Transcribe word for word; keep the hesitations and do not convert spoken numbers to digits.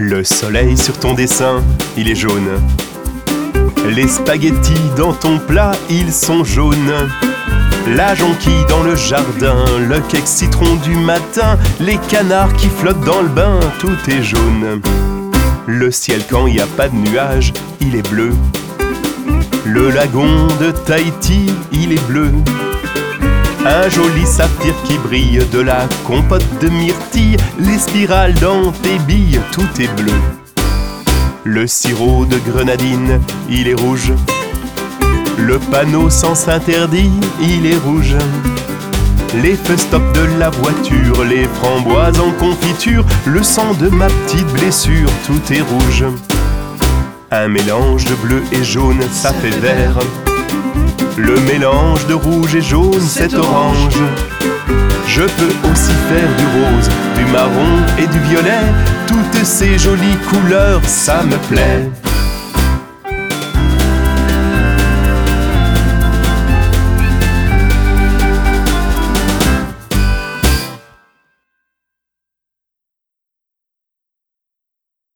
Le soleil sur ton dessin, il est jaune. Les spaghettis dans ton plat, ils sont jaunes. La jonquille dans le jardin, le cake citron du matin, les canards qui flottent dans le bain, tout est jaune. Le ciel quand il n'y a pas de nuages, il est bleu. Le lagon de Tahiti, il est bleu. Un joli saphir qui brille, de la compote de myrtille, les spirales dans tes billes, tout est bleu. Le sirop de grenadine, il est rouge. Le panneau sens interdit, il est rouge. Les feux stop de la voiture, les framboises en confiture, le sang de ma petite blessure, tout est rouge. Un mélange de bleu et jaune, ça fait vert. Le mélange de rouge et jaune, c'est orange. Je peux aussi faire du rose, du marron et du violet. Toutes ces jolies couleurs, ça me plaît.